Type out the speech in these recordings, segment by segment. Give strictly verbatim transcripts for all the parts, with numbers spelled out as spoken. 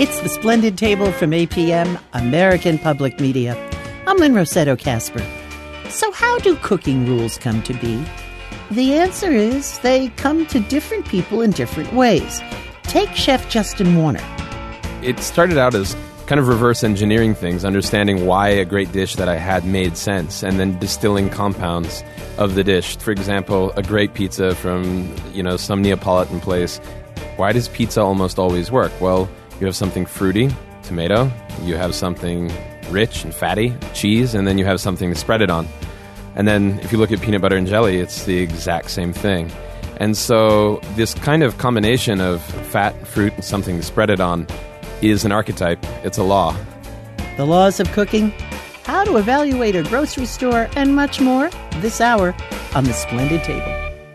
It's the Splendid Table from A P M, American Public Media. I'm Lynn Rossetto Kasper. So how do cooking rules come to be? The answer is they come to different people in different ways. Take Chef Justin Warner. It started out as kind of reverse engineering things, understanding why a great dish that I had made sense, and then distilling compounds of the dish. For example, a great pizza from, you know, some Neapolitan place. Why does pizza almost always work? Well, you have something fruity, tomato, you have something rich and fatty, cheese, and then you have something to spread it on. And then if you look at peanut butter and jelly, it's the exact same thing. And so this kind of combination of fat, fruit, and something to spread it on is an archetype. It's a law. The laws of cooking, how to evaluate a grocery store, and much more this hour on the Splendid Table.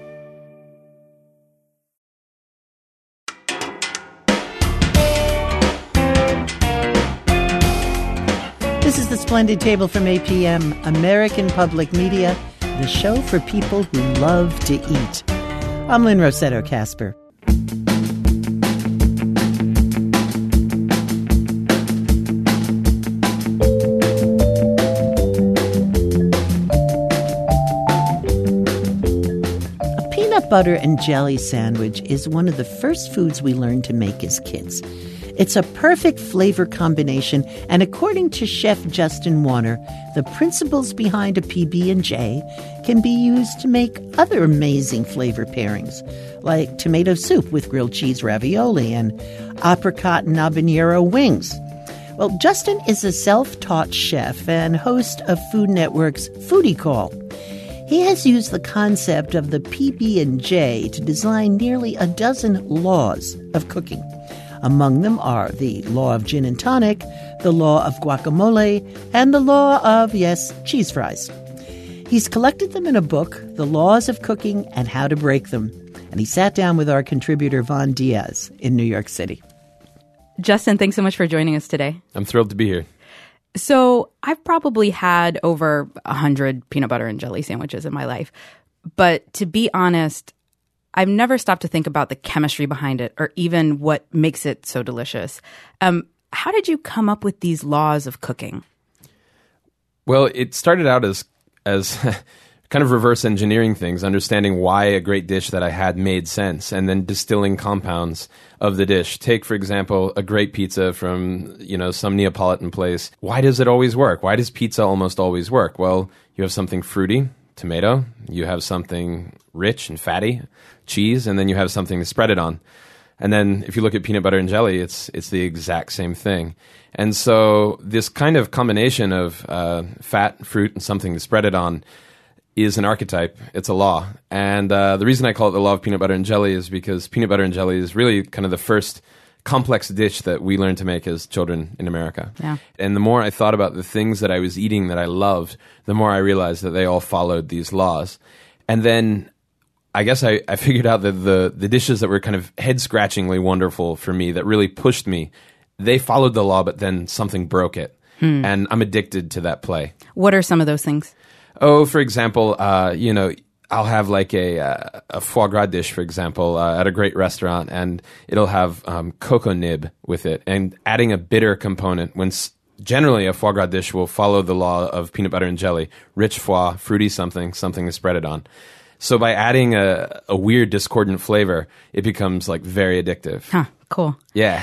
This is the Splendid Table from A P M, American Public Media, the show for people who love to eat. I'm Lynn Rossetto Kasper. A peanut butter and jelly sandwich is one of the first foods we learned to make as kids. It's a perfect flavor combination, and according to Chef Justin Warner, the principles behind a P B and J can be used to make other amazing flavor pairings, like tomato soup with grilled cheese ravioli and apricot and habanero wings. Well, Justin is a self-taught chef and host of Food Network's Foodie Call. He has used the concept of the P B and J to design nearly a dozen laws of cooking. Among them are the law of gin and tonic, the law of guacamole, and the law of, yes, cheese fries. He's collected them in a book, The Laws of Cooking and How to Break Them. And he sat down with our contributor, Von Diaz, in New York City. Justin, thanks so much for joining us today. I'm thrilled to be here. So I've probably had over one hundred peanut butter and jelly sandwiches in my life. But to be honest, I've never stopped to think about the chemistry behind it or even what makes it so delicious. Um, how did you come up with these laws of cooking? Well, it started out as as kind of reverse engineering things, understanding why a great dish that I had made sense, and then distilling compounds of the dish. Take, for example, a great pizza from, you know, some Neapolitan place. Why does it always work? Why does pizza almost always work? Well, you have something fruity, tomato, you have something rich and fatty, cheese, and then you have something to spread it on. And then if you look at peanut butter and jelly, it's it's the exact same thing. And so this kind of combination of uh, fat, fruit, and something to spread it on is an archetype. It's a law. And uh, the reason I call it the law of peanut butter and jelly is because peanut butter and jelly is really kind of the first complex dish that we learned to make as children in America. Yeah. And the more I thought about the things that I was eating that I loved, the more I realized that they all followed these laws. And then I guess I, I figured out that the, the dishes that were kind of head-scratchingly wonderful for me, that really pushed me, they followed the law, but then something broke it. Hmm. And I'm addicted to that play. What are some of those things? Oh, for example, uh, you know, I'll have like a, uh, a foie gras dish, for example, uh, at a great restaurant, and it'll have um, cocoa nib with it. And adding a bitter component, when s- generally a foie gras dish will follow the law of peanut butter and jelly, rich foie, fruity something, something to spread it on. So by adding a, a weird discordant flavor, it becomes like very addictive. Huh, cool. Yeah.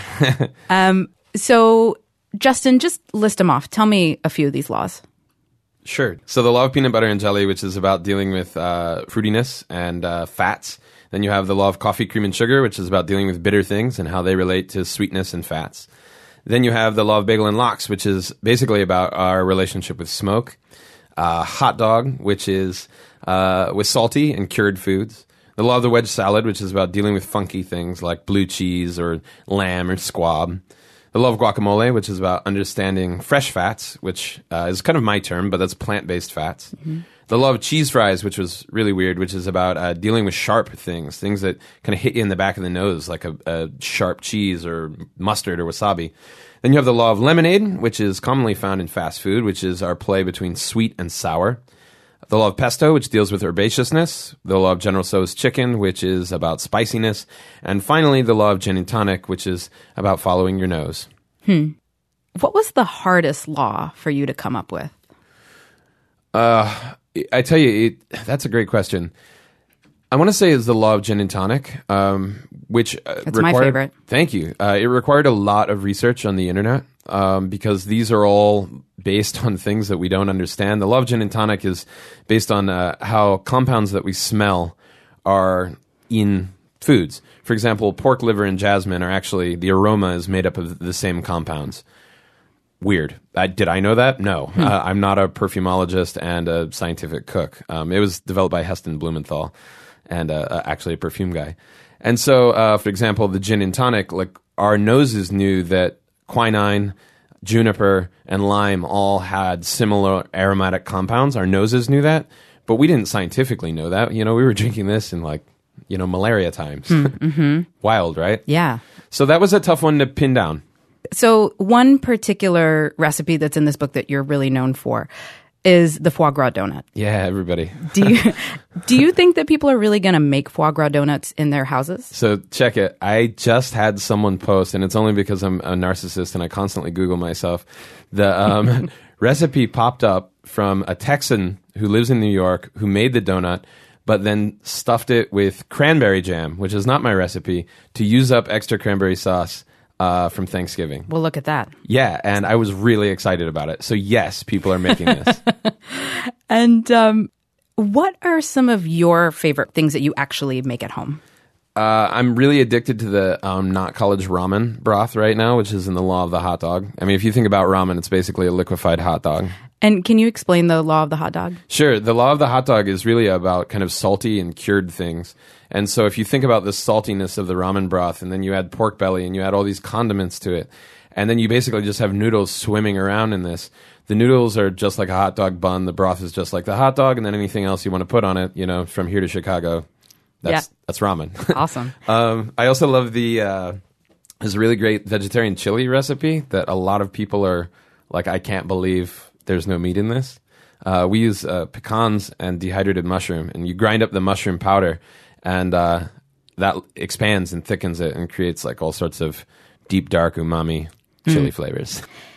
um, so, Justin, just list them off. Tell me a few of these laws. Sure. So the law of peanut butter and jelly, which is about dealing with uh, fruitiness and uh, fats. Then you have the law of coffee, cream, and sugar, which is about dealing with bitter things and how they relate to sweetness and fats. Then you have the law of bagel and lox, which is basically about our relationship with smoke. Uh, hot dog, which is uh, with salty and cured foods. The law of the wedge salad, which is about dealing with funky things like blue cheese or lamb or squab. The law of guacamole, which is about understanding fresh fats, which uh, is kind of my term, but that's plant-based fats. Mm-hmm. The law of cheese fries, which was really weird, which is about uh, dealing with sharp things, things that kind of hit you in the back of the nose, like a, a sharp cheese or mustard or wasabi. Then you have the law of lemonade, which is commonly found in fast food, which is our play between sweet and sour. The law of pesto, which deals with herbaceousness. The law of General Tso's chicken, which is about spiciness. And finally, the law of gin and tonic, which is about following your nose. Hmm. What was the hardest law for you to come up with? Uh, I tell you, it, that's a great question. I want to say is the law of gin and tonic, um, which uh, It's required, my favorite. Thank you. Uh, it required a lot of research on the internet um, because these are all based on things that we don't understand. The law of gin and tonic is based on uh, how compounds that we smell are in foods. For example, pork liver and jasmine are actually, the aroma is made up of the same compounds. Weird. I, did I know that? No. Hmm. Uh, I'm not a perfumologist and a scientific cook. Um, it was developed by Heston Blumenthal, and uh, uh, actually a perfume guy. And so, uh, for example, the gin and tonic, like our noses knew that quinine, juniper, and lime all had similar aromatic compounds. Our noses knew that, but we didn't scientifically know that. You know, we were drinking this in like, you know, malaria times. Mm-hmm. Wild, right? Yeah. So that was a tough one to pin down. So one particular recipe that's in this book that you're really known for is the foie gras donut. Yeah, everybody. Do you do you think that people are really going to make foie gras donuts in their houses? So check it. I just had someone post, and it's only because I'm a narcissist and I constantly Google myself. The um, recipe popped up from a Texan who lives in New York who made the donut, but then stuffed it with cranberry jam, which is not my recipe, to use up extra cranberry sauce uh, from Thanksgiving. Well, look at that. Yeah, and I was really excited about it. So yes, people are making this. And um, what are some of your favorite things that you actually make at home? Uh, I'm really addicted to the um, Not College ramen broth right now, which is in the law of the hot dog. I mean, if you think about ramen, it's basically a liquefied hot dog. And can you explain the law of the hot dog? Sure. The law of the hot dog is really about kind of salty and cured things. And so if you think about the saltiness of the ramen broth, and then you add pork belly, and you add all these condiments to it, and then you basically just have noodles swimming around in this. The noodles are just like a hot dog bun. The broth is just like the hot dog, and then anything else you want to put on it, you know, from here to Chicago, that's yeah. that's ramen. Awesome. um, I also love the, uh, there's a really great vegetarian chili recipe that a lot of people are like, I can't believe there's no meat in this. Uh, we use uh, pecans and dehydrated mushroom, and you grind up the mushroom powder, and uh, that expands and thickens it and creates like all sorts of deep, dark umami chili mm. flavors.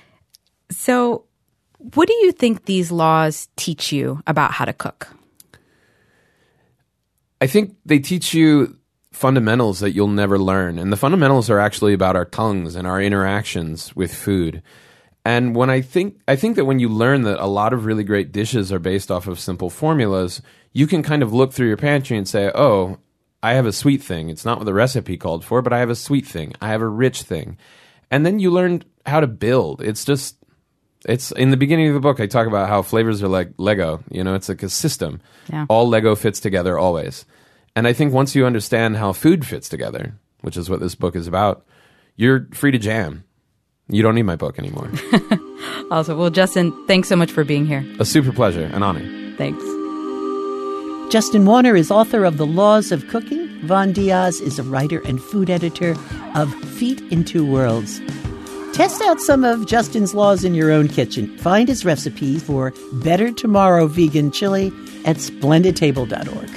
So what do you think these laws teach you about how to cook? I think they teach you fundamentals that you'll never learn. And the fundamentals are actually about our tongues and our interactions with food. And when I think I think that when you learn that a lot of really great dishes are based off of simple formulas, you can kind of look through your pantry and say, oh, I have a sweet thing. It's not what the recipe called for, but I have a sweet thing. I have a rich thing. And then you learn how to build. It's just, it's in the beginning of the book, I talk about how flavors are like Lego. You know, it's like a system. Yeah. All Lego fits together always. And I think once you understand how food fits together, which is what this book is about, you're free to jam. You don't need my book anymore. Also, well, Justin, thanks so much for being here. A super pleasure, an honor. Thanks. Justin Warner is author of The Laws of Cooking. Von Diaz is a writer and food editor of Feet in Two Worlds. Test out some of Justin's laws in your own kitchen. Find his recipe for Better Tomorrow Vegan Chili at splendid table dot org.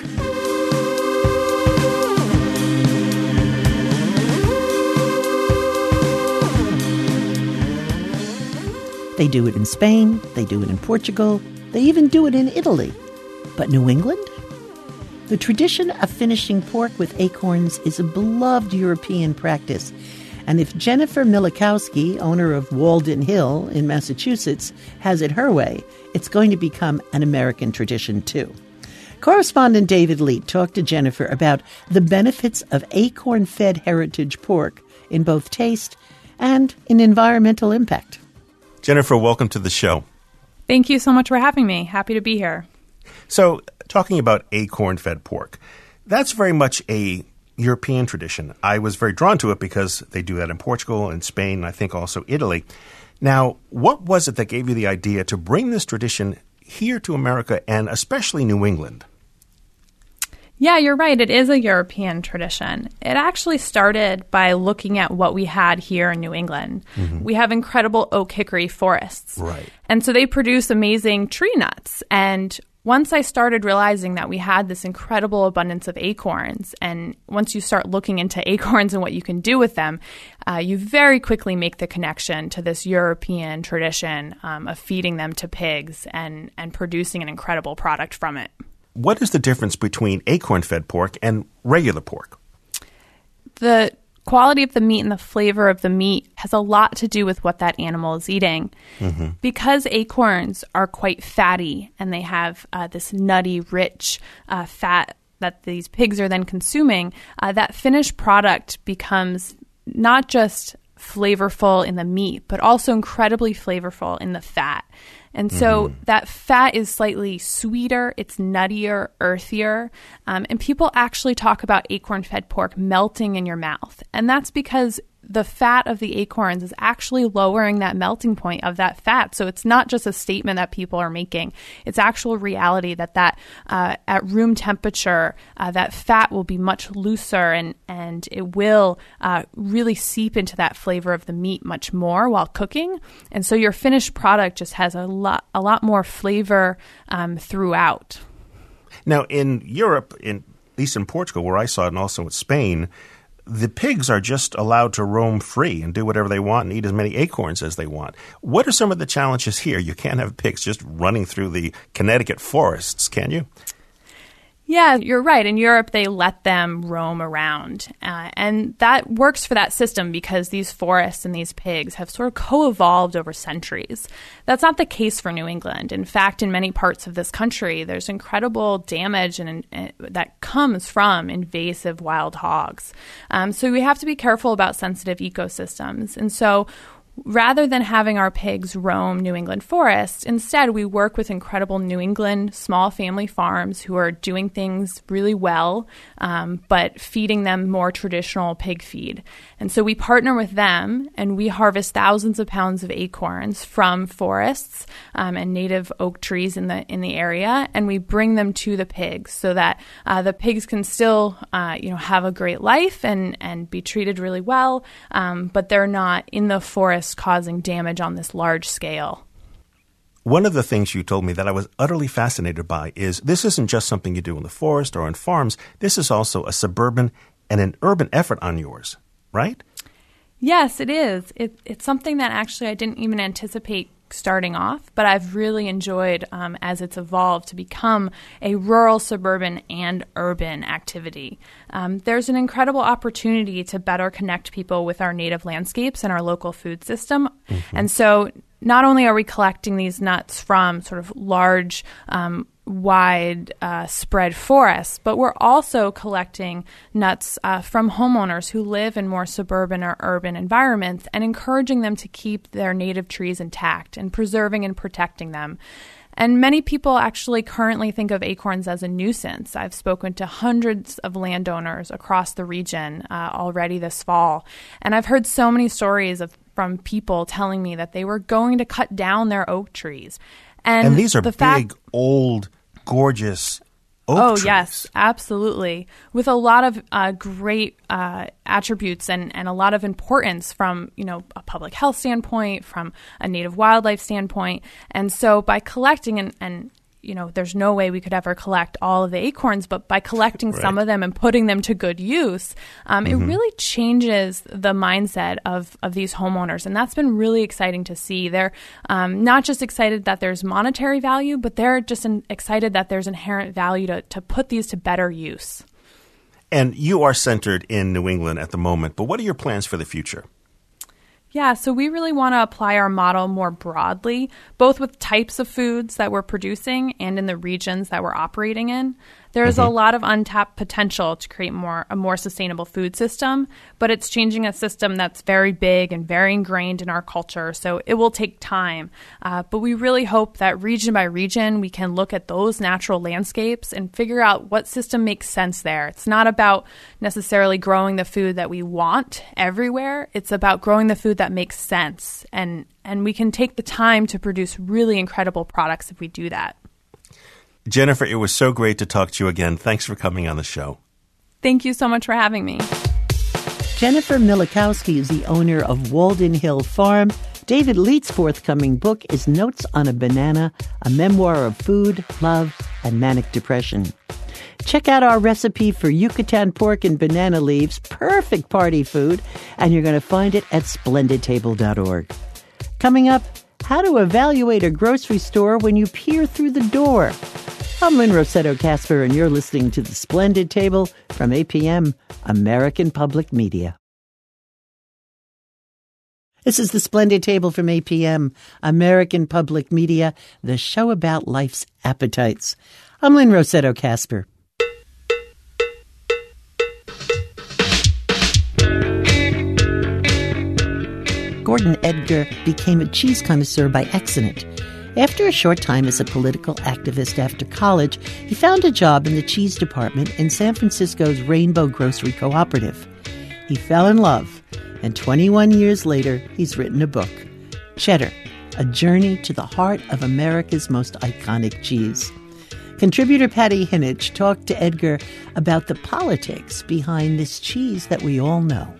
They do it in Spain, they do it in Portugal, they even do it in Italy. But New England? The tradition of finishing pork with acorns is a beloved European practice. And if Jennifer Milikowski, owner of Walden Hill in Massachusetts, has it her way, it's going to become an American tradition too. Correspondent David Leet talked to Jennifer about the benefits of acorn-fed heritage pork in both taste and in environmental impact. Jennifer, welcome to the show. Thank you so much for having me. Happy to be here. So, talking about acorn-fed pork, that's very much a European tradition. I was very drawn to it because they do that in Portugal and Spain, and I think also Italy. Now, what was it that gave you the idea to bring this tradition here to America and especially New England? Yeah, you're right. It is a European tradition. It actually started by looking at what we had here in New England. Mm-hmm. We have incredible oak hickory forests. Right. And so they produce amazing tree nuts. And once I started realizing that we had this incredible abundance of acorns, and once you start looking into acorns and what you can do with them, uh, you very quickly make the connection to this European tradition um, of feeding them to pigs and, and producing an incredible product from it. What is the difference between acorn-fed pork and regular pork? The quality of the meat and the flavor of the meat has a lot to do with what that animal is eating. Mm-hmm. Because acorns are quite fatty and they have uh, this nutty, rich uh, fat that these pigs are then consuming, uh, that finished product becomes not just flavorful in the meat, but also incredibly flavorful in the fat. And so mm-hmm. that fat is slightly sweeter, it's nuttier, earthier, um, and people actually talk about acorn-fed pork melting in your mouth. And that's because the fat of the acorns is actually lowering that melting point of that fat. So it's not just a statement that people are making. It's actual reality that, that uh, at room temperature, uh, that fat will be much looser and, and it will uh, really seep into that flavor of the meat much more while cooking. And so your finished product just has a lot, a lot more flavor um, throughout. Now, in Europe, in, at least in Portugal, where I saw it, and also in Spain, the pigs are just allowed to roam free and do whatever they want and eat as many acorns as they want. What are some of the challenges here? You can't have pigs just running through the Connecticut forests, can you? Yeah, you're right. In Europe, they let them roam around. Uh, and that works for that system because these forests and these pigs have sort of co-evolved over centuries. That's not the case for New England. In fact, in many parts of this country, there's incredible damage and, and that comes from invasive wild hogs. Um, so we have to be careful about sensitive ecosystems. And so rather than having our pigs roam New England forests, instead we work with incredible New England small family farms who are doing things really well, um, but feeding them more traditional pig feed. And so we partner with them and we harvest thousands of pounds of acorns from forests um, and native oak trees in the in the area, and we bring them to the pigs so that uh, the pigs can still uh, you know have a great life and, and be treated really well, um, but they're not in the forest causing damage on this large scale. One of the things you told me that I was utterly fascinated by is this isn't just something you do in the forest or on farms. This is also a suburban and an urban effort on yours, right? Yes, it is. It, it's something that actually I didn't even anticipate starting off, but I've really enjoyed um, as it's evolved to become a rural, suburban, and urban activity. Um, there's an incredible opportunity to better connect people with our native landscapes and our local food system. Mm-hmm. And so not only are we collecting these nuts from sort of large, um, wide uh, spread forests, but we're also collecting nuts uh, from homeowners who live in more suburban or urban environments and encouraging them to keep their native trees intact and preserving and protecting them. And many people actually currently think of acorns as a nuisance. I've spoken to hundreds of landowners across the region uh, already this fall, and I've heard so many stories of from people telling me that they were going to cut down their oak trees. And, and these are the big, fact- old, gorgeous oak oh, trees. yes, absolutely. With a lot of uh, great uh, attributes and, and a lot of importance from, you know, a public health standpoint, from a native wildlife standpoint. And so by collecting and, and you know, there's no way we could ever collect all of the acorns, but by collecting right. some of them and putting them to good use, um, mm-hmm. it really changes the mindset of, of these homeowners. And that's been really exciting to see. They're um, not just excited that there's monetary value, but they're just in, excited that there's inherent value to, to put these to better use. And you are centered in New England at the moment, but what are your plans for the future? Yeah, so we really want to apply our model more broadly, both with types of foods that we're producing and in the regions that we're operating in. There's mm-hmm. a lot of untapped potential to create more a more sustainable food system, but it's changing a system that's very big and very ingrained in our culture, so it will take time. Uh, but we really hope that region by region, we can look at those natural landscapes and figure out what system makes sense there. It's not about necessarily growing the food that we want everywhere. It's about growing the food that makes sense, and, and we can take the time to produce really incredible products if we do that. Jennifer, it was so great to talk to you again. Thanks for coming on the show. Thank you so much for having me. Jennifer Milikowski is the owner of Walden Hill Farm. David Leite's forthcoming book is Notes on a Banana, a memoir of food, love, and manic depression. Check out our recipe for Yucatan pork and banana leaves, perfect party food, and you're going to find it at splendid table dot org. Coming up, how to evaluate a grocery store when you peer through the door. I'm Lynn Rossetto Kasper, and you're listening to The Splendid Table from A P M, American Public Media. This is The Splendid Table from A P M, American Public Media, the show about life's appetites. I'm Lynn Rossetto Kasper. Gordon Edgar became a cheese connoisseur by accident. After a short time as a political activist after college, he found a job in the cheese department in San Francisco's Rainbow Grocery Cooperative. He fell in love, and twenty-one years later, he's written a book, Cheddar, A Journey to the Heart of America's Most Iconic Cheese. Contributor Patty Hinich talked to Edgar about the politics behind this cheese that we all know.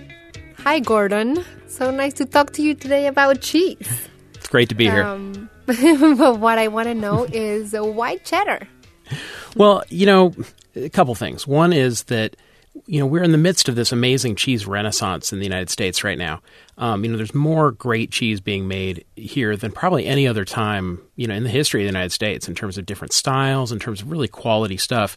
Hi, Gordon. So nice to talk to you today about cheese. It's great to be here. Um, but what I want to know is uh, why cheddar? Well, you know, a couple things. One is that, you know, we're in the midst of this amazing cheese renaissance in the United States right now. Um, you know, there's more great cheese being made here than probably any other time, you know, in the history of the United States in terms of different styles, in terms of really quality stuff.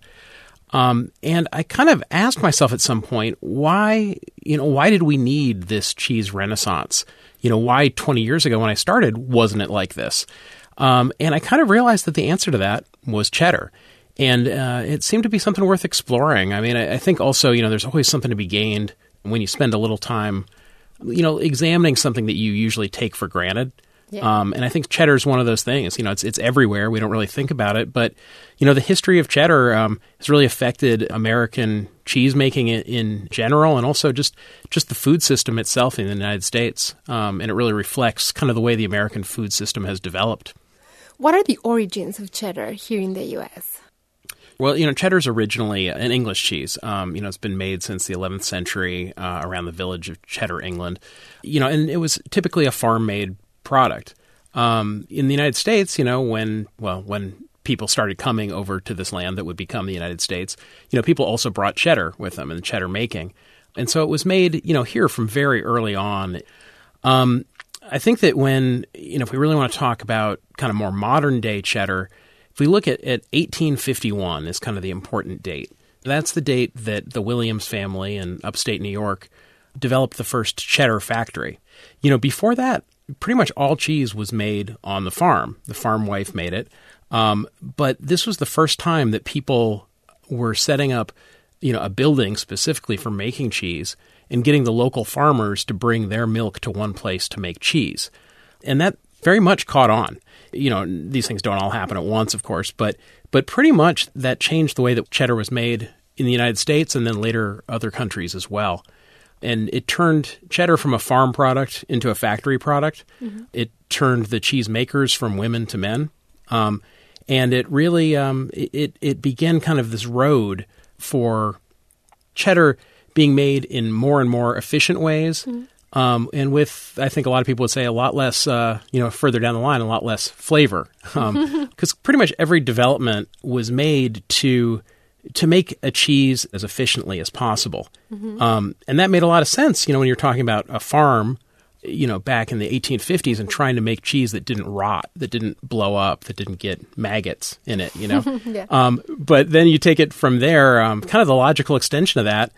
Um, and I kind of asked myself at some point, why, you know, why did we need this cheese renaissance? You know, why twenty years ago when I started, wasn't it like this? Um, and I kind of realized that the answer to that was cheddar. And uh, it seemed to be something worth exploring. I mean, I, I think also, you know, there's always something to be gained when you spend a little time, you know, examining something that you usually take for granted. Yeah. Um, and I think cheddar is one of those things. You know, it's it's everywhere. We don't really think about it. But, you know, the history of cheddar um, has really affected American cheese making in, in general, and also just, just the food system itself in the United States. Um, and it really reflects kind of the way the American food system has developed. What are the origins of cheddar here in the U S? Well, you know, cheddar is originally an English cheese. Um, you know, it's been made since the eleventh century uh, around the village of Cheddar, England. You know, and it was typically a farm-made product. Um, in the United States, you know, when, well, when people started coming over to this land that would become the United States, you know, people also brought cheddar with them and cheddar making. And so it was made, you know, here from very early on. Um, I think that when, you know, if we really want to talk about kind of more modern day cheddar, if we look at, at eighteen fifty-one is kind of the important date. That's the date that the Williams family in upstate New York developed the first cheddar factory. You know, before that, pretty much all cheese was made on the farm. The farm wife made it. Um, but this was the first time that people were setting up, you know, a building specifically for making cheese and getting the local farmers to bring their milk to one place to make cheese. And that very much caught on. You know, these things don't all happen at once, of course, but but pretty much that changed the way that cheddar was made in the United States and then later other countries as well. And it turned cheddar from a farm product into a factory product. Mm-hmm. It turned the cheese makers from women to men. Um, and it really, um, it, it began kind of this road for cheddar being made in more and more efficient ways. Mm-hmm. Um, and with, I think a lot of people would say, a lot less, uh, you know, further down the line, a lot less flavor. Um, 'cause pretty much every development was made to to make a cheese as efficiently as possible. Mm-hmm. Um, and that made a lot of sense, you know, when you're talking about a farm, you know, back in the eighteen fifties and trying to make cheese that didn't rot, that didn't blow up, that didn't get maggots in it, you know. yeah. um, but then you take it from there, um, kind of the logical extension of that,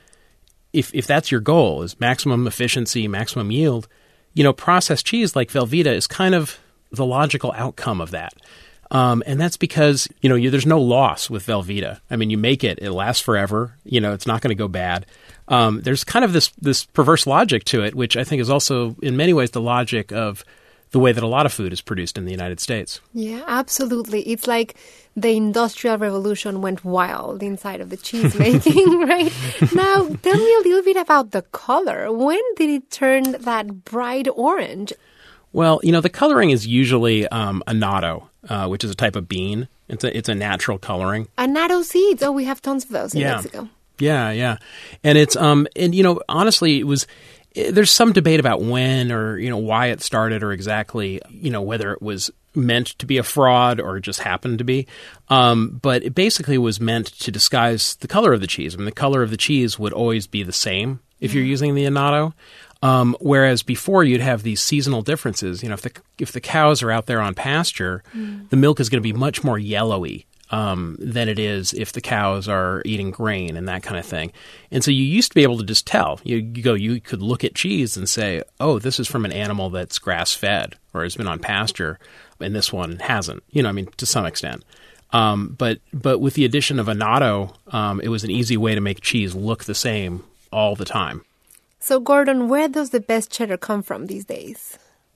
if if that's your goal, is maximum efficiency, maximum yield, you know, processed cheese like Velveeta is kind of the logical outcome of that. Um, and that's because, you know, you, there's no loss with Velveeta. I mean, you make it, it lasts forever. You know, it's not going to go bad. Um, there's kind of this this perverse logic to it, which I think is also, in many ways, the logic of the way that a lot of food is produced in the United States. Yeah, absolutely. It's like the Industrial Revolution went wild inside of the cheese making, right? Now, tell me a little bit about the color. When did it turn that bright orange? Well, you know, the coloring is usually um, annatto, uh, which is a type of bean. It's a it's a natural coloring. Annatto seeds. Oh, we have tons of those in yeah. Mexico. Yeah, yeah. And it's, um, and, you know, honestly, it was, there's some debate about when or, you know, why it started or exactly, you know, whether it was meant to be a fraud or just happened to be. Um, but it basically was meant to disguise the color of the cheese. I mean, the color of the cheese would always be the same if you're using the annatto. Um, whereas before you'd have these seasonal differences. You know, if the if the cows are out there on pasture, mm. the milk is going to be much more yellowy um, than it is if the cows are eating grain and that kind of thing. And so you used to be able to just tell. You, you go, you could look at cheese and say, oh, this is from an animal that's grass-fed or has been on pasture, and this one hasn't. You know, I mean, to some extent. Um, but but with the addition of annatto, um, it was an easy way to make cheese look the same all the time. So, Gordon, where does the best cheddar come from these days?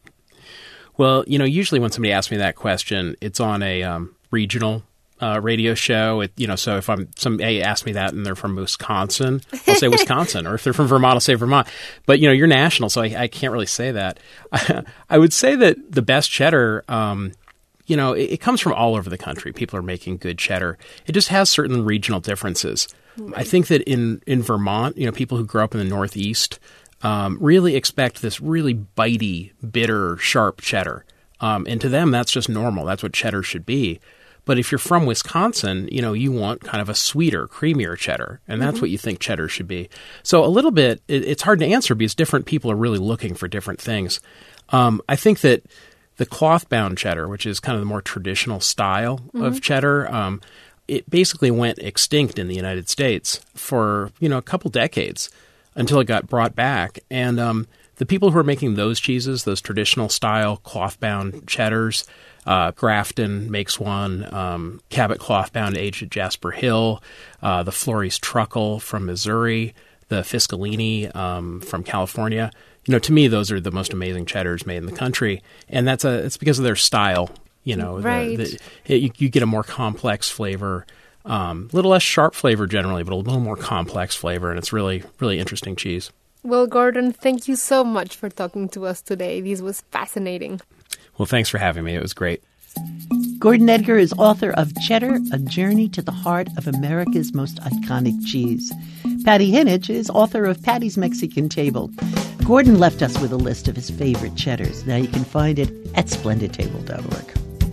Well, you know, usually when somebody asks me that question, it's on a um, regional uh, radio show. It, you know, so if I'm somebody asks me that and they're from Wisconsin, I'll say Wisconsin. Or if they're from Vermont, I'll say Vermont. But, you know, you're national, so I, I can't really say that. I would say that the best cheddar, um, you know, it, it comes from all over the country. People are making good cheddar. It just has certain regional differences. Right. I think that in, in Vermont, you know, people who grow up in the Northeast um, really expect this really bitey, bitter, sharp cheddar. Um, and to them, that's just normal. That's what cheddar should be. But if you're from Wisconsin, you know, you want kind of a sweeter, creamier cheddar. And that's mm-hmm. what you think cheddar should be. So a little bit, it, it's hard to answer because different people are really looking for different things. Um, I think that the cloth-bound cheddar, which is kind of the more traditional style mm-hmm. of cheddar, um, it basically went extinct in the United States for, you know, a couple decades until it got brought back. And um, the people who are making those cheeses, those traditional style cloth-bound cheddars, uh, Grafton makes one, um, Cabot cloth-bound aged at Jasper Hill, uh, the Flores Truckle from Missouri, the Fiscalini um, from California. You know, to me, those are the most amazing cheddars made in the country. And that's a it's because of their style. You know, right. the, the, you, you get a more complex flavor, a um, little less sharp flavor generally, but a little more complex flavor, and it's really, really interesting cheese. Well, Gordon, thank you so much for talking to us today. This was fascinating. Well, thanks for having me. It was great. Gordon Edgar is author of Cheddar, A Journey to the Heart of America's Most Iconic Cheese. Patty Hinnage is author of Patty's Mexican Table. Gordon left us with a list of his favorite cheddars. Now you can find it at splendid table dot org.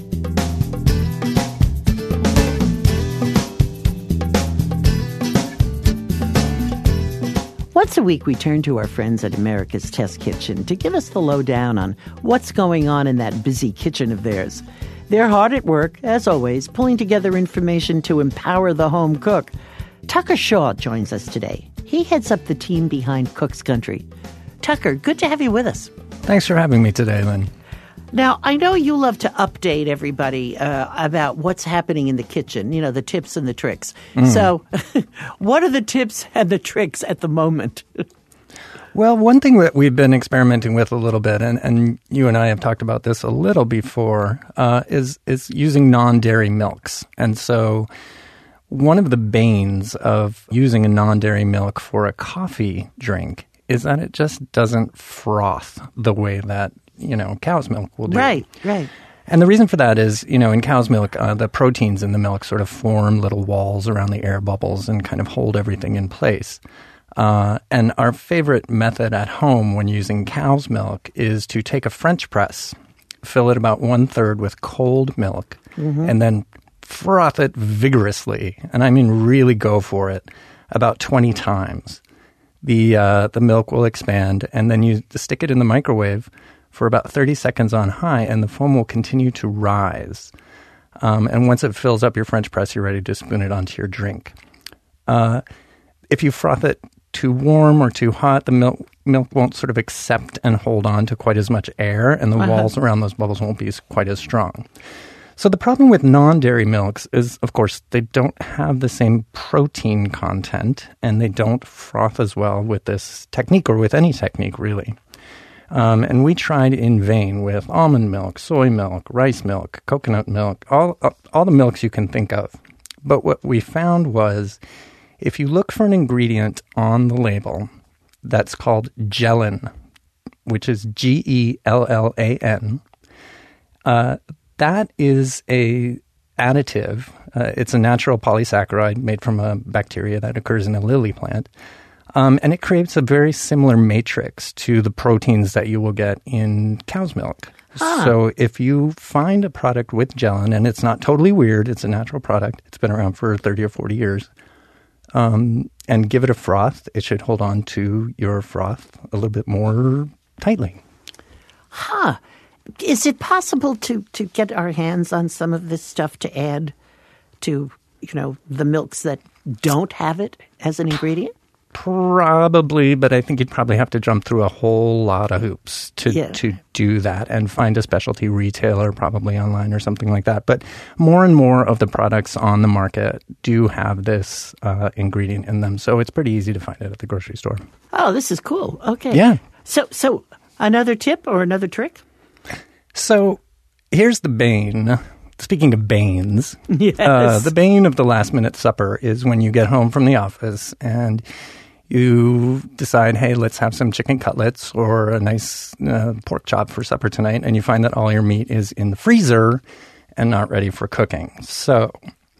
Once a week, we turn to our friends at America's Test Kitchen to give us the lowdown on what's going on in that busy kitchen of theirs. They're hard at work, as always, pulling together information to empower the home cook. Tucker Shaw joins us today. He heads up the team behind Cook's Country. Tucker, good to have you with us. Thanks for having me today, Lynn. Now, I know you love to update everybody uh, about what's happening in the kitchen, you know, the tips and the tricks. Mm. So what are the tips and the tricks at the moment? Well, one thing that we've been experimenting with a little bit, and, and you and I have talked about this a little before, uh, is, is using non-dairy milks. And so one of the banes of using a non-dairy milk for a coffee drink is that it just doesn't froth the way that, you know, cow's milk will do. Right, right. And the reason for that is, you know, in cow's milk, uh, the proteins in the milk sort of form little walls around the air bubbles and kind of hold everything in place. Uh, and our favorite method at home when using cow's milk is to take a French press, fill it about one-third with cold milk, mm-hmm. and then froth it vigorously. And I mean really go for it about twenty times. The, uh, the milk will expand, and then you stick it in the microwave for about thirty seconds on high, and the foam will continue to rise. Um, and once it fills up your French press, you're ready to spoon it onto your drink. Uh, if you froth it too warm or too hot, the milk milk won't sort of accept and hold on to quite as much air, and the uh-huh. walls around those bubbles won't be quite as strong. So the problem with non-dairy milks is, of course, they don't have the same protein content, and they don't froth as well with this technique, or with any technique, really. Um, and we tried in vain with almond milk, soy milk, rice milk, coconut milk, all all the milks you can think of. But what we found was, if you look for an ingredient on the label that's called gellin, which is G E L L A N, uh, that is a additive. Uh, it's a natural polysaccharide made from a bacteria that occurs in a lily plant. Um, and it creates a very similar matrix to the proteins that you will get in cow's milk. Ah. So if you find a product with gelatin, and it's not totally weird, it's a natural product, it's been around for thirty or forty years, um, and give it a froth, it should hold on to your froth a little bit more tightly. Huh. Is it possible to, to get our hands on some of this stuff to add to, you know, the milks that don't have it as an ingredient? Probably, but I think you'd probably have to jump through a whole lot of hoops to Yeah. to do that and find a specialty retailer probably online or something like that. But more and more of the products on the market do have this uh, ingredient in them, so it's pretty easy to find it at the grocery store. Oh, this is cool. Okay. Yeah. So, so another tip or another trick? So here's the bane. Speaking of banes, Yes. uh, the bane of the last minute supper is when you get home from the office and you decide, hey, let's have some chicken cutlets or a nice uh, pork chop for supper tonight, and you find that all your meat is in the freezer and not ready for cooking. So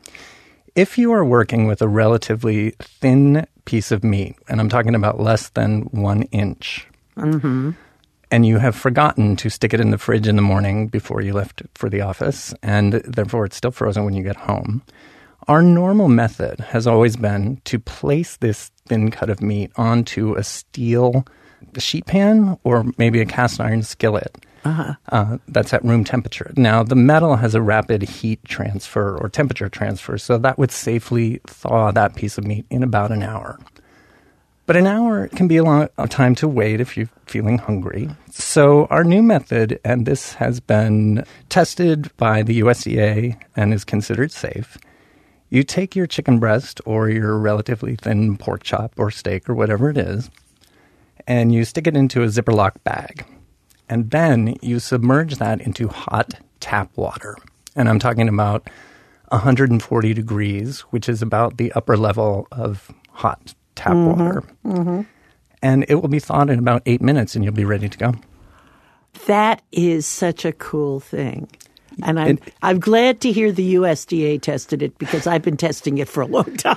if you are working with a relatively thin piece of meat, and I'm talking about less than one inch, Mm-hmm. and you have forgotten to stick it in the fridge in the morning before you left for the office, and therefore it's still frozen when you get home, our normal method has always been to place this thin cut of meat onto a steel sheet pan or maybe a cast iron skillet. Uh-huh. Uh, that's at room temperature. Now, the metal has a rapid heat transfer or temperature transfer, so that would safely thaw that piece of meat in about an hour. But an hour can be a long time to wait if you're feeling hungry. So our new method, and this has been tested by the U S D A and is considered safe, you take your chicken breast or your relatively thin pork chop or steak or whatever it is, and you stick it into a Ziploc bag. And then you submerge that into hot tap water. And I'm talking about one hundred forty degrees, which is about the upper level of hot tap Mm-hmm. water. Mm-hmm. And it will be thawed in about eight minutes and you'll be ready to go. That is such a cool thing. And I'm, It- I'm glad to hear the U S D A tested it because I've been testing it for a long time.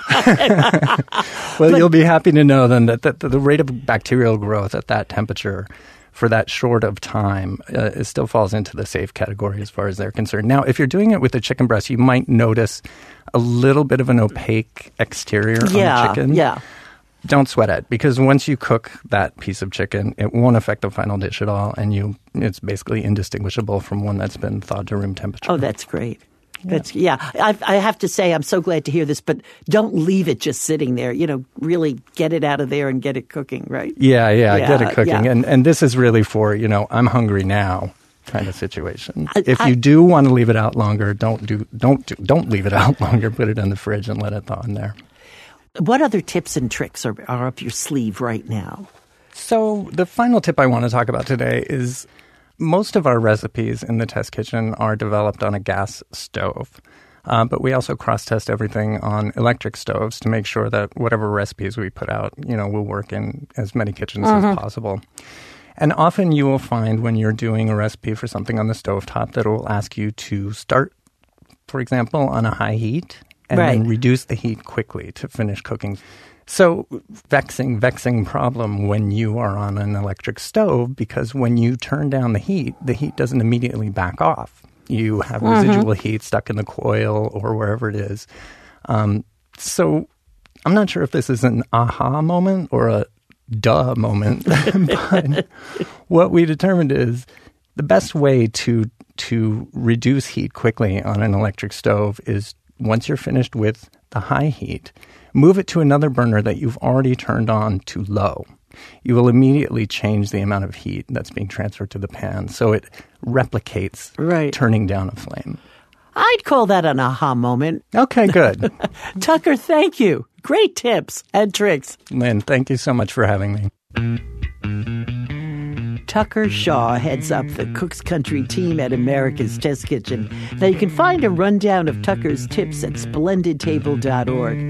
Well, you'll be happy to know then that the, the rate of bacterial growth at that temperature for that short of time uh, it still falls into the safe category as far as they're concerned. Now, if you're doing it with a chicken breast, you might notice a little bit of an opaque exterior yeah, on the chicken. yeah. Don't sweat it, because once you cook that piece of chicken, it won't affect the final dish at all, and you it's basically indistinguishable from one that's been thawed to room temperature. Oh, that's great. That's yeah. I, I have to say, I'm so glad to hear this, but don't leave it just sitting there. You know, really get it out of there and get it cooking, right? Yeah, yeah, Yeah, get it cooking. yeah. And and this is really for, you know, I'm hungry now kind of situation. I- if I- you do want to leave it out longer, don't do don't do, don't leave it out longer. Put it in the fridge and let it thaw in there. What other tips and tricks are, are up your sleeve right now? So the final tip I want to talk about today is most of our recipes in the test kitchen are developed on a gas stove. Uh, but we also cross-test everything on electric stoves to make sure that whatever recipes we put out, you know, will work in as many kitchens as possible. And often you will find when you're doing a recipe for something on the stovetop that it will ask you to start, for example, on a high heat and Right. then reduce the heat quickly to finish cooking. So vexing, vexing problem when you are on an electric stove, because when you turn down the heat, the heat doesn't immediately back off. You have residual heat stuck in the coil or wherever it is. Um, so I'm not sure if this is an aha moment or a duh moment, but what we determined is the best way to to reduce heat quickly on an electric stove is once you're finished with the high heat, move it to another burner that you've already turned on to low. You will immediately change the amount of heat that's being transferred to the pan, so it replicates Right. turning down a flame. I'd call that an aha moment. Okay, good. Tucker, thank you. Great tips and tricks. Lynn, thank you so much for having me. Tucker Shaw heads up the Cook's Country team at America's Test Kitchen. Now you can find a rundown of Tucker's tips at splendid table dot org.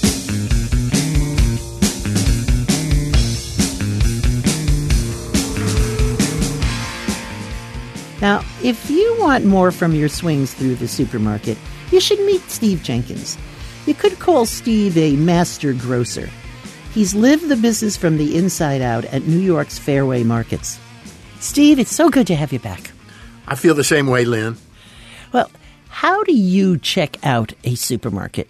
Now, if you want more from your swings through the supermarket, you should meet Steve Jenkins. You could call Steve a master grocer. He's lived the business from the inside out at New York's Fairway markets. Steve, it's so good to have you back. I feel the same way, Lynn. Well, how do you check out a supermarket?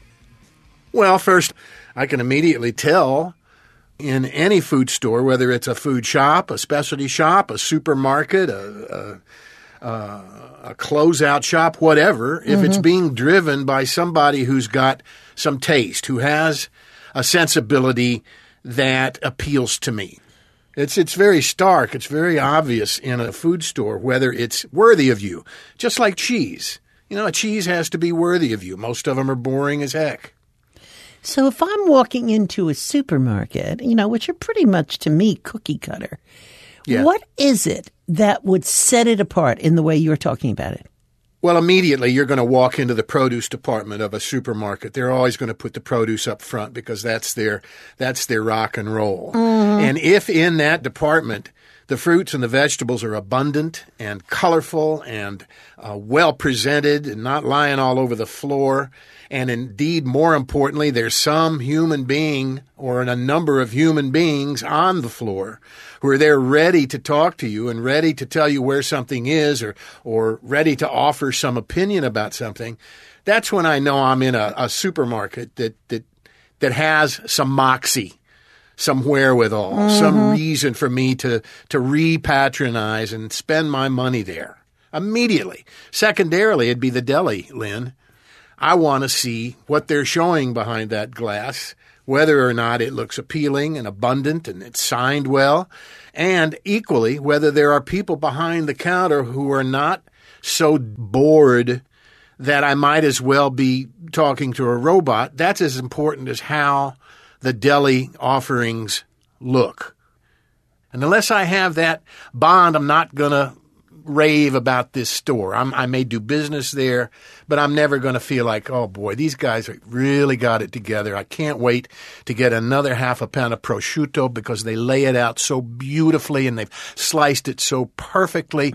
Well, first, I can immediately tell in any food store, whether it's a food shop, a specialty shop, a supermarket, a, a, a, a closeout shop, whatever, if mm-hmm. it's being driven by somebody who's got some taste, who has a sensibility that appeals to me. It's it's very stark. It's very obvious in a food store whether it's worthy of you. Just like cheese. You know, a cheese has to be worthy of you. Most of them are boring as heck. So if I'm walking into a supermarket, you know, which are pretty much, to me, cookie cutter, yeah. what is it that would set it apart in the way you're talking about it? Well, immediately you're going to walk into the produce department of a supermarket. They're always going to put the produce up front because that's their that's their rock and roll. Mm-hmm. And if in that department the fruits and the vegetables are abundant and colorful and uh, well presented and not lying all over the floor, and indeed, more importantly, there's some human being or a number of human beings on the floor who are there ready to talk to you and ready to tell you where something is or or ready to offer some opinion about something, that's when I know I'm in a, a supermarket that, that that has some moxie, some wherewithal, mm-hmm. some reason for me to, to re-patronize and spend my money there immediately. Secondarily, it'd be the deli, Lynn. I want to see what they're showing behind that glass, whether or not it looks appealing and abundant and it's signed well, and equally, whether there are people behind the counter who are not so bored that I might as well be talking to a robot. That's as important as how the deli offerings look. And unless I have that bond, I'm not going to rave about this store. I'm, I may do business there, but I'm never going to feel like, oh boy, these guys really got it together. I can't wait to get another half a pound of prosciutto because they lay it out so beautifully and they've sliced it so perfectly.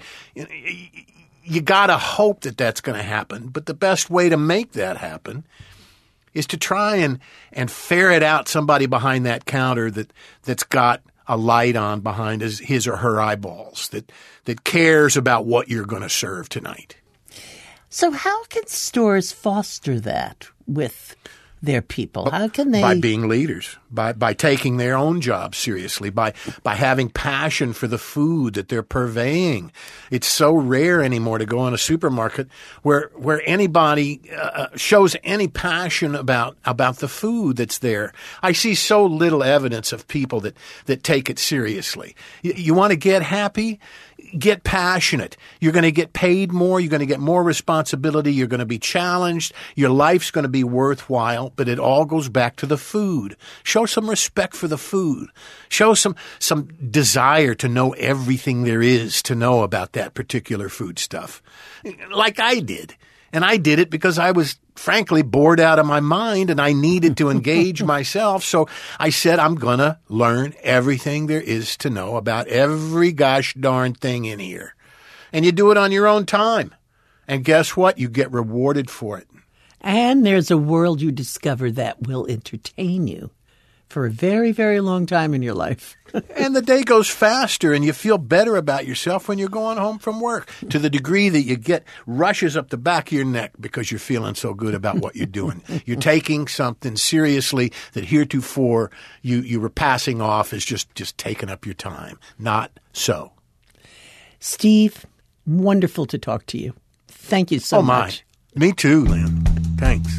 You got to hope that that's going to happen, but the best way to make that happen is to try and, and ferret out somebody behind that counter that, that's got a light on behind his, his or her eyeballs, that, that cares about what you're going to serve tonight. So how can stores foster that with their people? How can they? By being leaders, by by taking their own job seriously, by by having passion for the food that they're purveying. It's so rare anymore to go in a supermarket where where anybody uh, shows any passion about about the food that's there. I see so little evidence of people that that take it seriously. You, you want to get happy? Get passionate. You're going to get paid more. You're going to get more responsibility. You're going to be challenged. Your life's going to be worthwhile, but it all goes back to the food. Show some respect for the food. Show some, some desire to know everything there is to know about that particular food stuff. Like I did. And I did it because I was frankly bored out of my mind and I needed to engage myself. So I said, I'm going to learn everything there is to know about every gosh darn thing in here. And you do it on your own time. And guess what? You get rewarded for it. And there's a world you discover that will entertain you for a very, very long time in your life. And the day goes faster and you feel better about yourself when you're going home from work, to the degree that you get rushes up the back of your neck because you're feeling so good about what you're doing. You're taking something seriously that heretofore you, you were passing off as just, just taking up your time. Not so. Steve, wonderful to talk to you. Thank you so oh, my. much. Me too, Lynn. Thanks.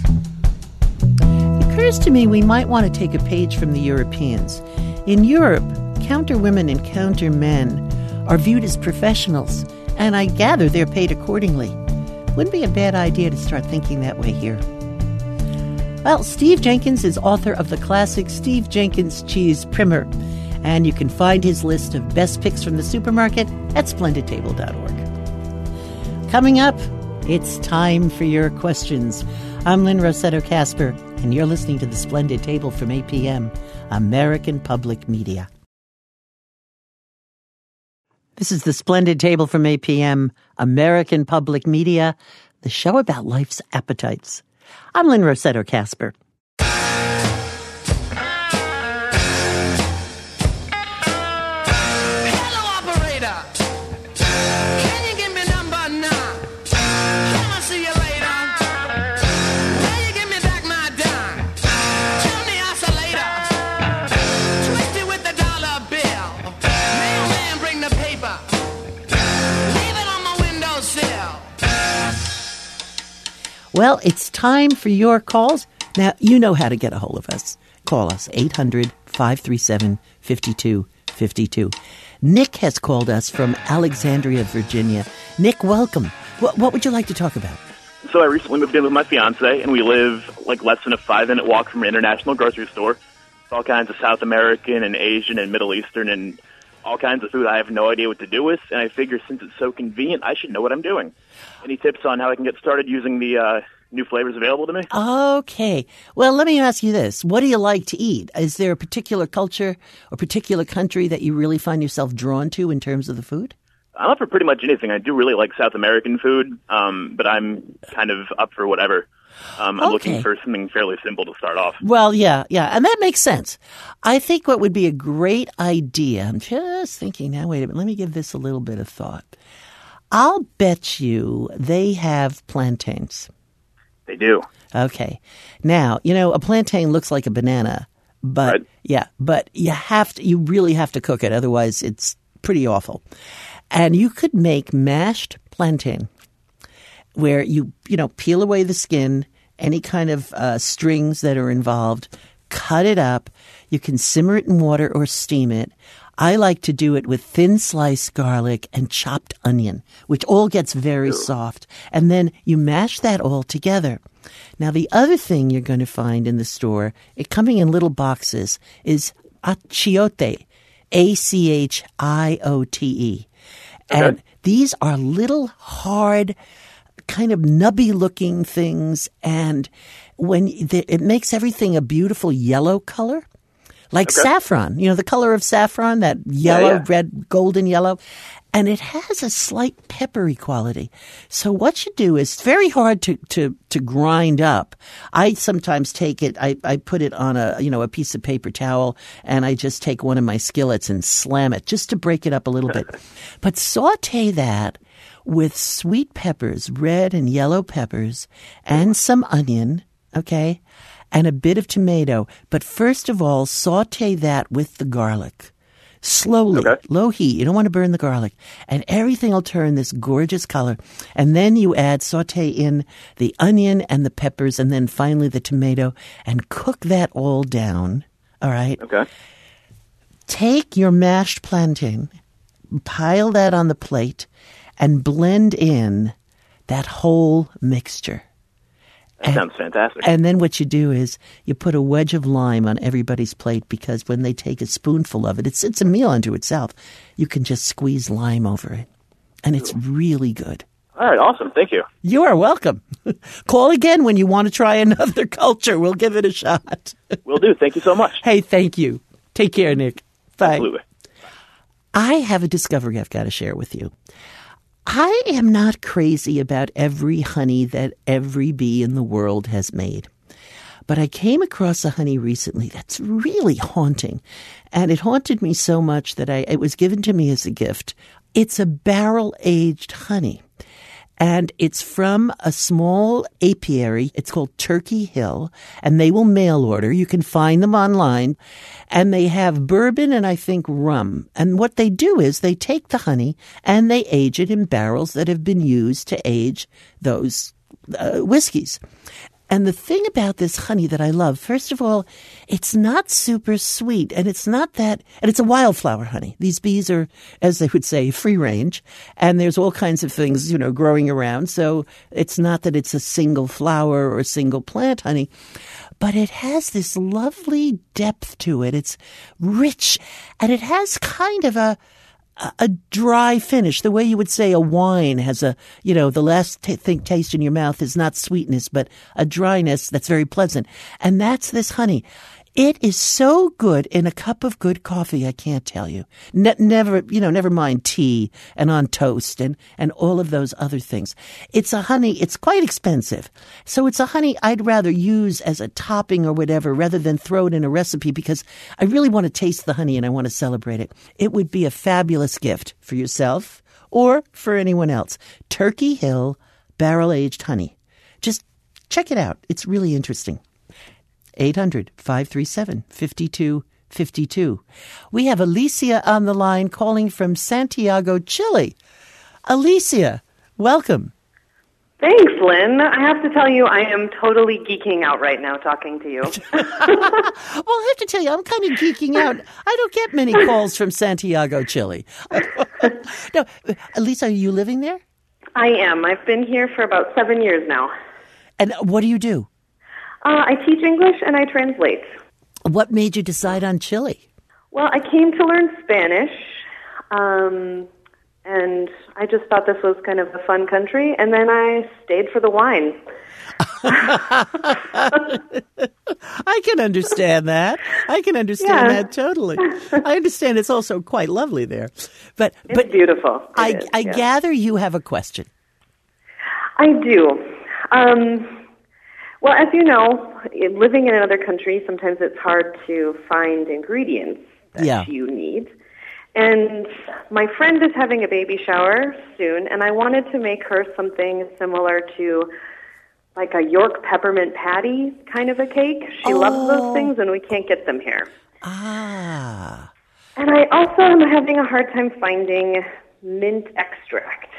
It occurs to me we might want to take a page from the Europeans. In Europe, counter women and counter men are viewed as professionals, and I gather they're paid accordingly. Wouldn't be a bad idea to start thinking that way here. Well, Steve Jenkins is author of the classic Steve Jenkins Cheese Primer, and you can find his list of best picks from the supermarket at splendid table dot org. Coming up, it's time for your questions. I'm Lynn Rossetto Kasper, and you're listening to The Splendid Table from A P M, American Public Media. This is The Splendid Table from A P M, American Public Media, the show about life's appetites. I'm Lynn Rossetto Kasper. Hello, operator. Can you give me number Well, it's time for your calls. Now, you know how to get a hold of us. Call us, eight hundred, five three seven, five two five two. Nick has called us from Alexandria, Virginia. Nick, welcome. What, what would you like to talk about? So I recently moved in with my fiance, and we live like less than a five-minute walk from an international grocery store. It's all kinds of South American and Asian and Middle Eastern and all kinds of food I have no idea what to do with, and I figure since it's so convenient, I should know what I'm doing. Any tips on how I can get started using the uh, new flavors available to me? Okay. Well, let me ask you this. What do you like to eat? Is there a particular culture or particular country that you really find yourself drawn to in terms of the food? I'm up for pretty much anything. I do really like South American food, um, but I'm kind of up for whatever. Um, I'm Okay. looking for something fairly simple to start off. Well, yeah, yeah, and that makes sense. I think what would be a great idea, I'm just thinking now, wait a minute, let me give this a little bit of thought. I'll bet you they have plantains. They do. Okay. Now, you know, a plantain looks like a banana, but Right. yeah, but you have to, you really have to cook it. Otherwise, it's pretty awful. And you could make mashed plantain where you, you know, peel away the skin, any kind of uh, strings that are involved, cut it up. You can simmer it in water or steam it. I like to do it with thin sliced garlic and chopped onion, which all gets very soft. And then you mash that all together. Now, the other thing you're going to find in the store, it coming in little boxes, is achiote, A C H I O T E. And these are little hard, kind of nubby looking things. And when the, it makes everything a beautiful yellow color. Like Okay. saffron, you know, the color of saffron, that yellow, yeah. red, golden yellow. And it has a slight peppery quality. So what you do is, it's very hard to, to, to grind up. I sometimes take it, I, I put it on a, you know, a piece of paper towel, and I just take one of my skillets and slam it just to break it up a little bit. But saute that with sweet peppers, red and yellow peppers, and some onion, okay? And a bit of tomato. But first of all, saute that with the garlic. Slowly, Okay. low heat. You don't want to burn the garlic. And everything will turn this gorgeous color. And then you add, saute in the onion and the peppers, and then finally the tomato, and cook that all down. All right? Okay. Take your mashed plantain, pile that on the plate, and blend in that whole mixture. That sounds fantastic. And then what you do is you put a wedge of lime on everybody's plate, because when they take a spoonful of it, it's it's a meal unto itself. You can just squeeze lime over it, and it's really good. All right, awesome. Thank you. You are welcome. Call again when you want to try another culture. We'll give it a shot. Will do. Thank you so much. Hey, thank you. Take care, Nick. Bye. Absolutely. I have a discovery I've got to share with you. I am not crazy about every honey that every bee in the world has made. But I came across a honey recently that's really haunting. And it haunted me so much that I, it was given to me as a gift. It's a barrel-aged honey. And it's from a small apiary. It's called Turkey Hill, and they will mail order. You can find them online. And they have bourbon and I think rum. And what they do is they take the honey and they age it in barrels that have been used to age those uh, whiskeys. And the thing about this honey that I love, first of all, it's not super sweet, and it's not that, and it's a wildflower honey. These bees are, as they would say, free range, and there's all kinds of things, you know, growing around. So it's not that it's a single flower or a single plant honey, but it has this lovely depth to it. It's rich, and it has kind of a, a dry finish, the way you would say a wine has a, you know, the last t- thing taste in your mouth is not sweetness, but a dryness that's very pleasant. And that's this honey. It is so good in a cup of good coffee, I can't tell you. Ne- never, you know, never mind tea and on toast and, and all of those other things. It's a honey, it's quite expensive. So it's a honey I'd rather use as a topping or whatever rather than throw it in a recipe, because I really want to taste the honey and I want to celebrate it. It would be a fabulous gift for yourself or for anyone else. Turkey Hill barrel-aged honey. Just check it out. It's really interesting. eight hundred, five three seven, five two five two. We have Alicia on the line calling from Santiago, Chile. Alicia, welcome. Thanks, Lynn. I have to tell you, I am totally geeking out right now talking to you. Well, I have to tell you, I'm kind of geeking out. I don't get many calls from Santiago, Chile. No, Lisa, are you living there? I am. I've been here for about seven years now. And what do you do? Uh, I teach English and I translate. What made you decide on Chile? Well, I came to learn Spanish, um, and I just thought this was kind of a fun country, and then I stayed for the wine. I can understand that. I can understand Yeah. that totally. I understand it's also quite lovely there. But It's but beautiful. It I is, I yeah. gather you have a question. I do. Um, well, as you know, in- living in another country, sometimes it's hard to find ingredients that Yeah. you need. And my friend is having a baby shower soon, and I wanted to make her something similar to like a York peppermint patty kind of a cake. She loves Oh. those things, and we can't get them here. Ah. And I also am having a hard time finding mint extract.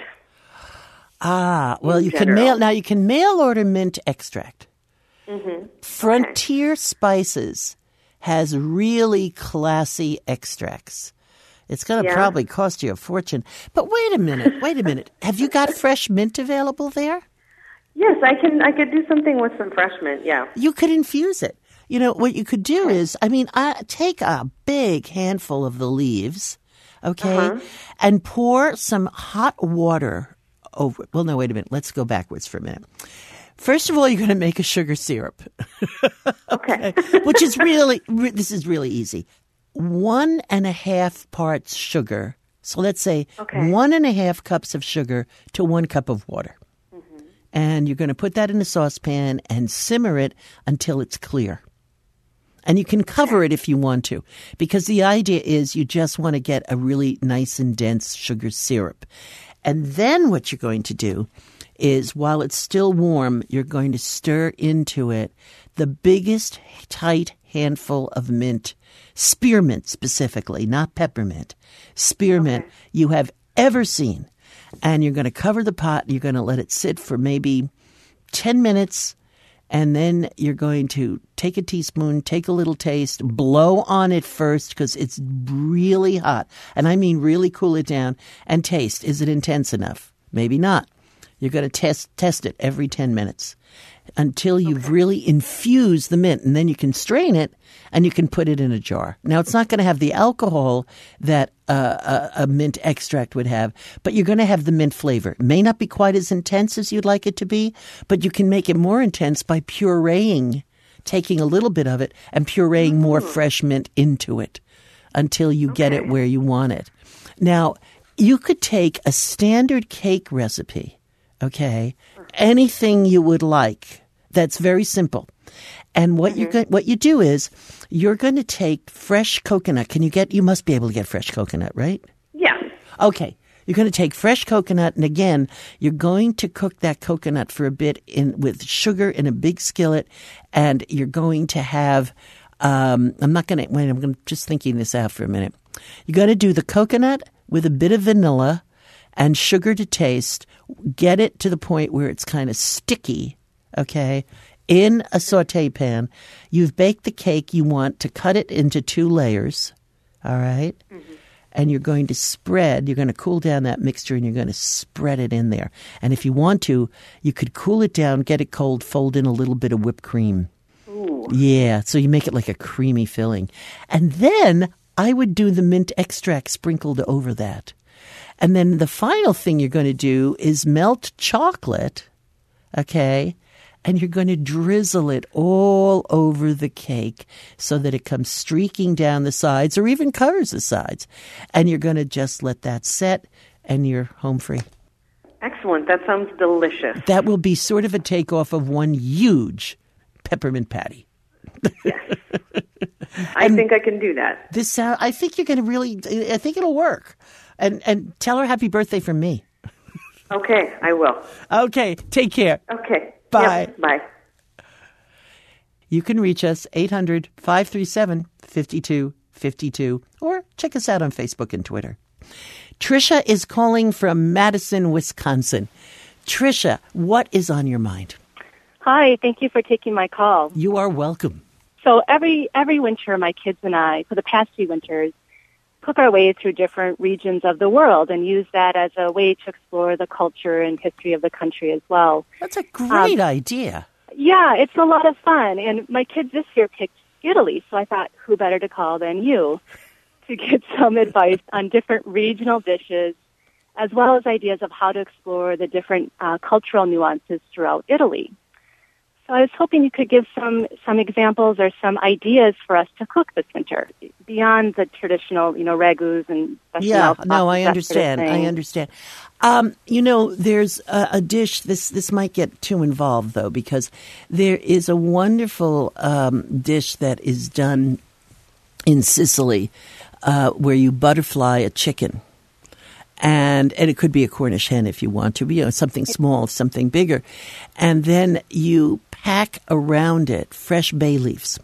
Ah, well, In you can general. mail now. You can mail order mint extract. Mm-hmm. Frontier Spices has really classy extracts. It's going to Yeah. probably cost you a fortune. But wait a minute, wait a minute. Have you got fresh mint available there? Yes, I can. I could do something with some fresh mint. Yeah. You could infuse it. You know, what you could do is, I mean, I, take a big handful of the leaves, okay, Uh-huh. and pour some hot water over it. Well, no, wait a minute. Let's go backwards for a minute. First of all, you're going to make a sugar syrup. Okay. Which is really, re- this is really easy. One and a half parts sugar. So let's say Okay. one and a half cups of sugar to one cup of water. Mm-hmm. And you're going to put that in a saucepan and simmer it until it's clear. And you can cover it if you want to, because the idea is you just want to get a really nice and dense sugar syrup. And then what you're going to do is, while it's still warm, you're going to stir into it the biggest tight handful of mint, spearmint specifically, not peppermint, spearmint you have ever seen. And you're going to cover the pot. You're going to let it sit for maybe ten minutes. And then you're going to take a teaspoon, take a little taste, blow on it first because it's really hot. And I mean really cool it down and taste. Is it intense enough? Maybe not. You're going to test test it every ten minutes until you've really infused the mint. And then you can strain it and you can put it in a jar. Now, it's not going to have the alcohol that uh, a, a mint extract would have, but you're going to have the mint flavor. It may not be quite as intense as you'd like it to be, but you can make it more intense by pureeing, taking a little bit of it and pureeing more fresh mint into it until you get it where you want it. Now, you could take a standard cake recipe, okay, anything you would like. That's very simple. And what you go- what you do is you're going to take fresh coconut. Can you get? You must be able to get fresh coconut, right? Yeah. Okay. You're going to take fresh coconut, and again, you're going to cook that coconut for a bit in with sugar in a big skillet, and you're going to have. Um, I'm not going to wait. I'm going to just thinking this out for a minute. You're going to do the coconut with a bit of vanilla and sugar to taste. Get it to the point where it's kind of sticky. Okay. In a saute pan, you've baked the cake. You want to cut it into two layers. All right. Mm-hmm. And you're going to spread, you're going to cool down that mixture and you're going to spread it in there. And if you want to, you could cool it down, get it cold, fold in a little bit of whipped cream. Ooh. Yeah. So you make it like a creamy filling. And then I would do the mint extract sprinkled over that. And then the final thing you're going to do is melt chocolate. Okay. And you're going to drizzle it all over the cake so that it comes streaking down the sides or even covers the sides. And you're going to just let that set and you're home free. Excellent. That sounds delicious. That will be sort of a takeoff of one huge peppermint patty. I think I can do that. This sound, I think you're going to really, I think it'll work. And and tell her happy birthday from me. Okay, I will. Okay, take care. Okay. Bye. Yep, bye. You can reach us eight hundred, five three seven, five two five two or check us out on Facebook and Twitter. Tricia is calling from Madison, Wisconsin. Tricia, what is on your mind? Hi, thank you for taking my call. You are welcome. So every every winter, my kids and I, for the past few winters, cook our way through different regions of the world and use that as a way to explore the culture and history of the country as well. That's a great Um, idea. Yeah, it's a lot of fun. And my kids this year picked Italy, so I thought, who better to call than you to get some advice on different regional dishes, as well as ideas of how to explore the different uh, cultural nuances throughout Italy. So I was hoping you could give some, some examples or some ideas for us to cook this winter, beyond the traditional, you know, ragus and Yeah, bechamel no, sauces, I that understand. sort of I thing. understand. Um, you know, there's a, a dish. This this might get too involved though, because there is a wonderful um, dish that is done in Sicily, uh, where you butterfly a chicken. And and it could be a Cornish hen if you want to, you know, something small, something bigger. And then you pack around it fresh bay leaves.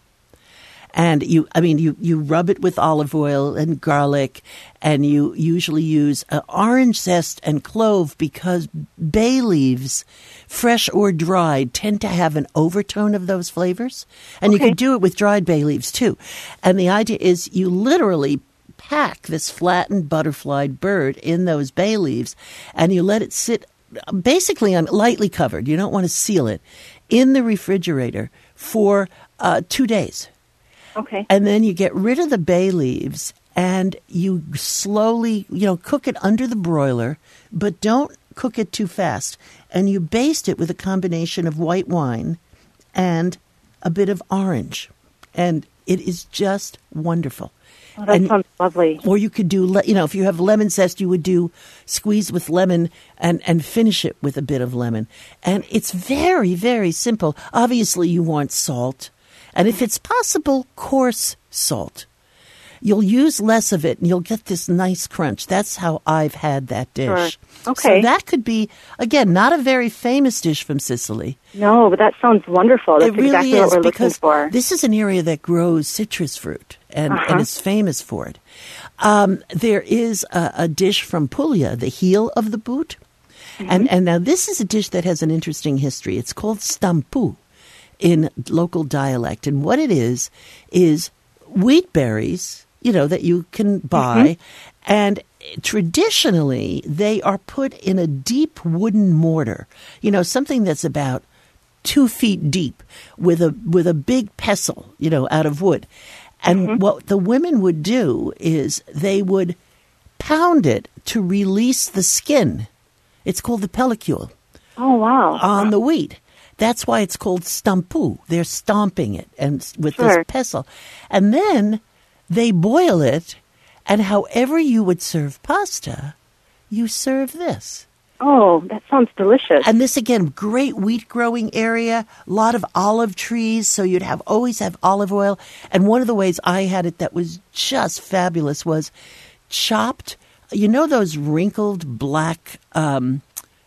And you, I mean, you, you rub it with olive oil and garlic, and you usually use uh, orange zest and clove because bay leaves, fresh or dried, tend to have an overtone of those flavors. And you Okay. can do it with dried bay leaves too. And the idea is you literally pack this flattened butterflied bird in those bay leaves, and you let it sit basically on lightly covered. You don't want to seal it in the refrigerator for uh, two days. Okay. And then you get rid of the bay leaves and you slowly, you know, cook it under the broiler, but don't cook it too fast. And you baste it with a combination of white wine and a bit of orange. And it is just wonderful. Oh, that And- sounds lovely. Or you could do, le- you know, if you have lemon zest, you would do squeeze with lemon and, and finish it with a bit of lemon. And it's very, very simple. Obviously, you want salt. And if it's possible, coarse salt. You'll use less of it and you'll get this nice crunch. That's how I've had that dish. Sure. Okay. So that could be, again, not a very famous dish from Sicily. No, but that sounds wonderful. That's It really exactly is, what we're looking because for. this is an area that grows citrus fruit and, Uh-huh. and is famous for it. Um, there is a, a dish from Puglia, the heel of the boot. Mm-hmm. And, and now this is a dish that has an interesting history. It's called stampu in local dialect. And what it is, is wheat berries, you know, that you can buy. Mm-hmm. And traditionally, they are put in a deep wooden mortar, you know, something that's about two feet deep with a with a big pestle, you know, out of wood. And Mm-hmm. what the women would do is they would pound it to release the skin. It's called the pellicule Oh, wow. on the wheat. That's why it's called stampu. They're stomping it and s- with Sure. this pestle. And then they boil it, and however you would serve pasta, you serve this. Oh, that sounds delicious. And this, again, great wheat growing area, a lot of olive trees, so you'd have always have olive oil. And one of the ways I had it that was just fabulous was chopped, you know those wrinkled black um,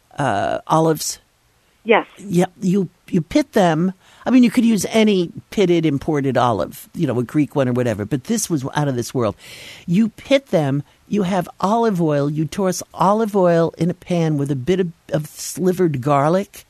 uh, olives? Yes. Yeah, you you pit them. I mean, you could use any pitted imported olive, you know, a Greek one or whatever, but this was out of this world. You pit them, you have olive oil, you toss olive oil in a pan with a bit of, of slivered garlic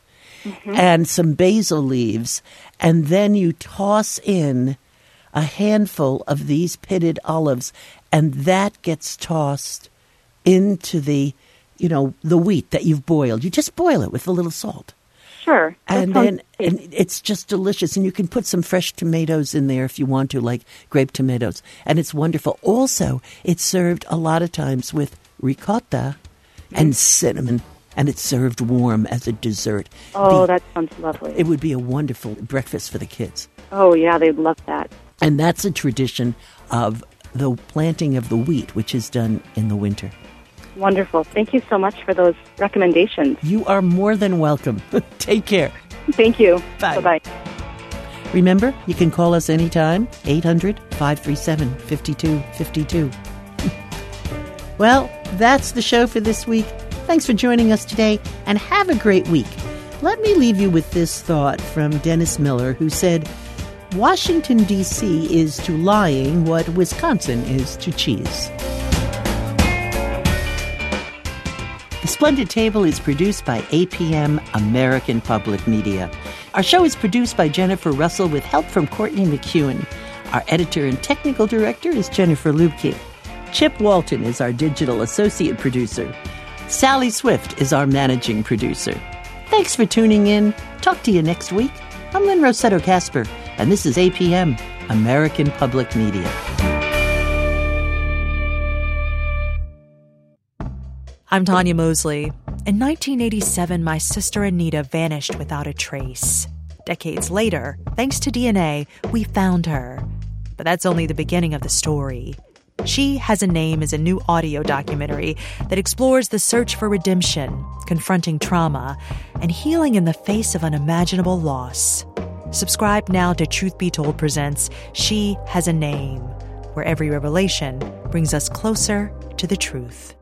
and some basil leaves, and then you toss in a handful of these pitted olives, and that gets tossed into the, you know, the wheat that you've boiled. You just boil it with a little salt. Sure. That And sounds then great. and it's just delicious. And you can put some fresh tomatoes in there if you want to, like grape tomatoes. And it's wonderful. Also, it's served a lot of times with ricotta and cinnamon. And it's served warm as a dessert. Oh, The- that sounds lovely. It would be a wonderful breakfast for the kids. Oh, yeah, they'd love that. And that's a tradition of the planting of the wheat, which is done in the winter. Wonderful. Thank you so much for those recommendations. You are more than welcome. Take care. Thank you. Bye. Bye-bye. Remember, you can call us anytime, eight hundred, five three seven, five two five two. Well, that's the show for this week. Thanks for joining us today, and have a great week. Let me leave you with this thought from Dennis Miller, who said, Washington, D C is to lying what Wisconsin is to cheese. The The Splendid Table is produced by A P M American Public Media. Our show is produced by Jennifer Russell with help from Courtney McEwen. Our editor and technical director is Jennifer Lubke. Chip Walton is our digital associate producer. Sally Swift is our managing producer. Thanks for tuning in. Talk to you next week. I'm Lynn Rossetto Kasper, and this is A P M, American Public Media. I'm Tanya Mosley. In nineteen eighty-seven, my sister Anita vanished without a trace. Decades later, thanks to D N A, we found her. But that's only the beginning of the story. She Has a Name is a new audio documentary that explores the search for redemption, confronting trauma, and healing in the face of unimaginable loss. Subscribe now to Truth Be Told presents She Has a Name, where every revelation brings us closer to the truth.